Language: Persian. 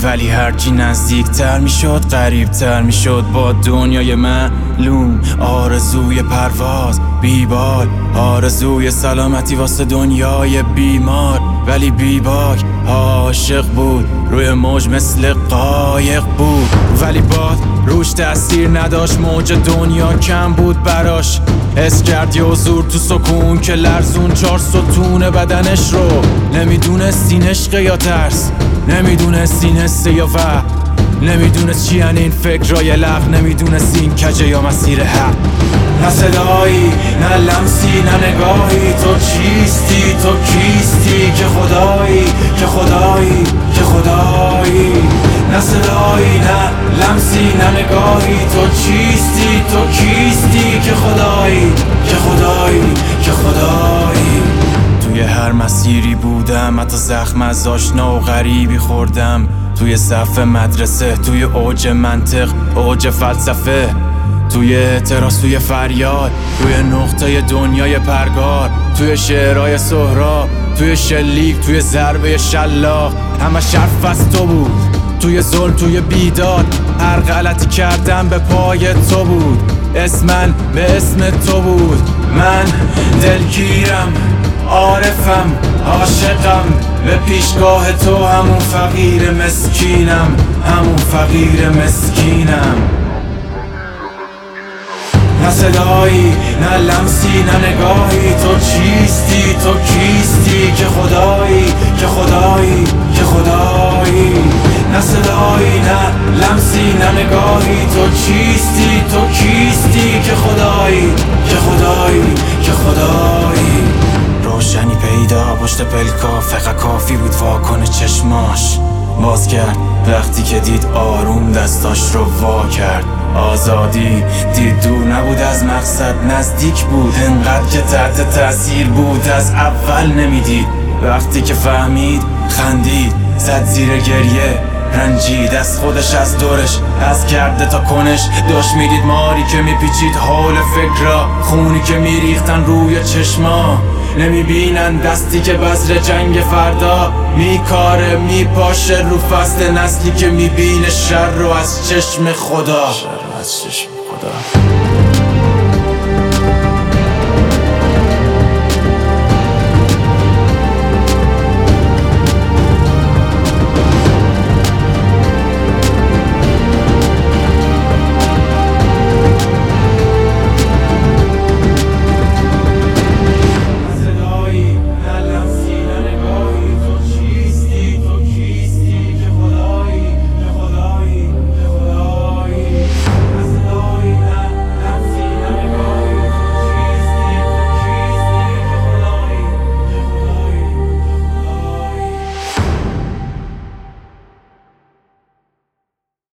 ولی هرچی نزدیکتر میشد قریبتر میشد با دنیای معلوم. آرزوی پرواز بیبال، آرزوی سلامتی واسه دنیای بیمار، ولی بیباک عاشق بود، روی موج مثل قایق بود، ولی باد روش تأثیر نداشت، موج دنیا کم بود براش. حس کرد یه حضور تو سکون که لرزون 4 ستون بدنش رو. نمیدونست این عشقه یا ترس، نمیدونست این حسه یا وهم، نمیدونست چی این فکرای لغو، نمیدونست این کجه یا مسیر حق. نه صدایی، نه لمسی، نه نگاهی، تو چیستی، تو کیستی که خدایی، که خدایی، که خدایی. نه صدایی، نه لمسی، نه نگاهی، تو چیستی، تو کیستی که خدایی، که خدایی، که خدایی. توی هر مسیری بودم، حتی زخم از آشنا و غریبی خوردم، توی صف مدرسه، توی اوج منطق، اوج فلسفه، توی اعتراض، توی فریاد، توی نقطه دنیای پرگار، توی شعرهای سهراب، توی شلیک، توی ضربه شلاق، همه شرف از تو بود. توی ظلم، توی بیداد، هر غلطی کردم به پای تو بود. اسمن به اسم تو بود. من دلگیرم، عارفم، عاشقم، به پیشگاه تو همون فقیر مسکینم، همون فقیر مسکینم. نه صدایی، نه لمسی، نه نگاهی، تو چیستی، تو کیستی که خدایی، که خدایی، که خدایی. نه صدایی، نه لمسی، نه نگاهی، تو چیستی، تو کیستی که خدایی، که خدایی، که خدایی. روشنی پیدا پشت پلکا، فقط کافی بود واکنه چشماش. باز کرد وقتی که دید آروم دستاش رو وا کرد. آزادی دید دور نبود از مقصد، نزدیک بود انقدر که تحت تأثیر بود. از اول نمیدید، وقتی که فهمید خندید، زد زیر گریه، رنجید از خودش، از دورش، از کرده تا کنش. داشت میدید ماری که میپیچید حول فکرها، خونی که میریختن روی چشما. نمیبینن دستی که بذر جنگ فردا میکاره، میپاشه رو فصل نسلی که میبینه شر رو از چشم خدا، شر رو از چشم خدا.